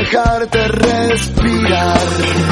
dejarte respirar.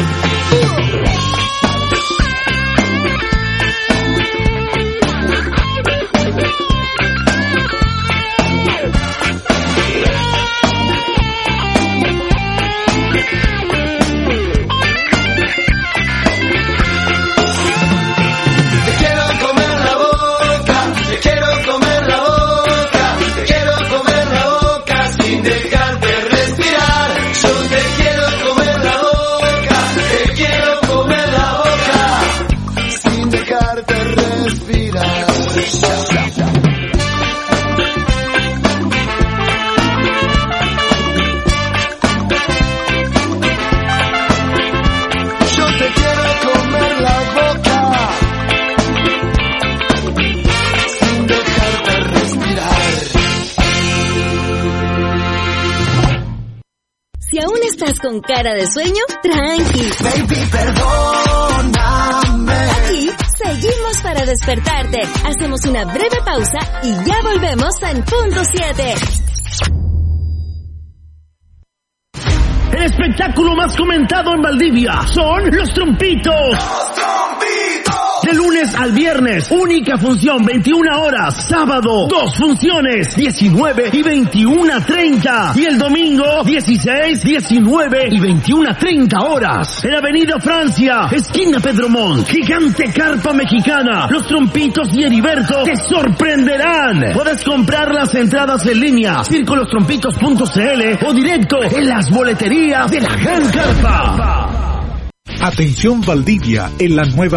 Con cara de sueño, tranqui. Baby, perdóname. Aquí seguimos para despertarte. Hacemos una breve pausa y ya volvemos en punto 7. El espectáculo más comentado en Valdivia son los trompitos. De lunes al viernes, única función 21 horas, sábado 2 funciones 19 y 21:30 y el domingo 16, 19 y 21:30 horas. En Avenida Francia, esquina Pedro Montt, gigante carpa mexicana, los trompitos y Heriberto te sorprenderán. Puedes comprar las entradas en línea, circolosтрompitos.cl o directo en las boleterías de la Gran Carpa. Atención Valdivia, en la nueva